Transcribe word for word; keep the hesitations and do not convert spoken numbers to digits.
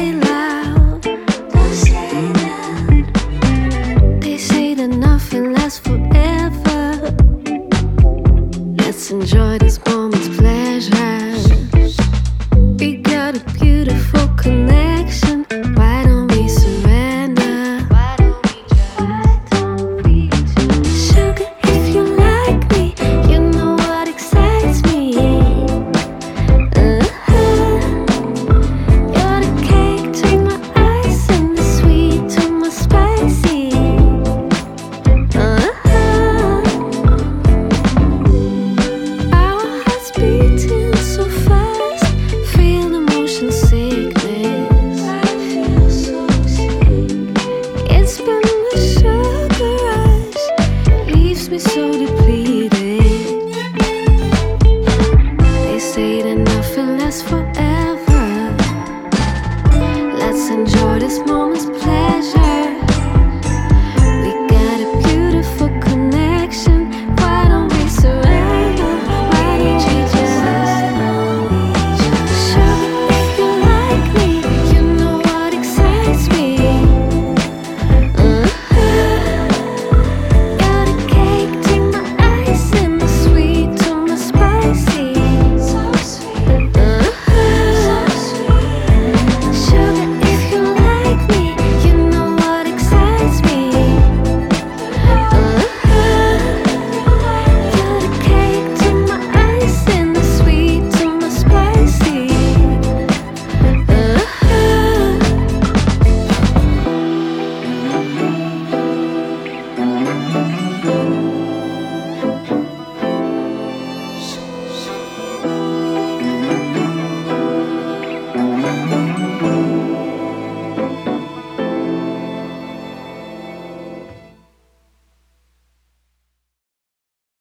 say loud. Don't say loud. They say that nothing lasts forever. Let's enjoy this moment's pleasure. We got a beautiful connection. Why don't we surrender? Why don't we just sugar, if you like me, you know what excites me. Uh-huh. You're the cake to my ice and the sweet to my spicy. Uh-huh. Our hearts beating so fast, feel the motion sickness. I feel so sick. It's been the sugar rush, leaves me so depleted. They say that nothing lasts forever. Let's enjoy this moment's pleasure.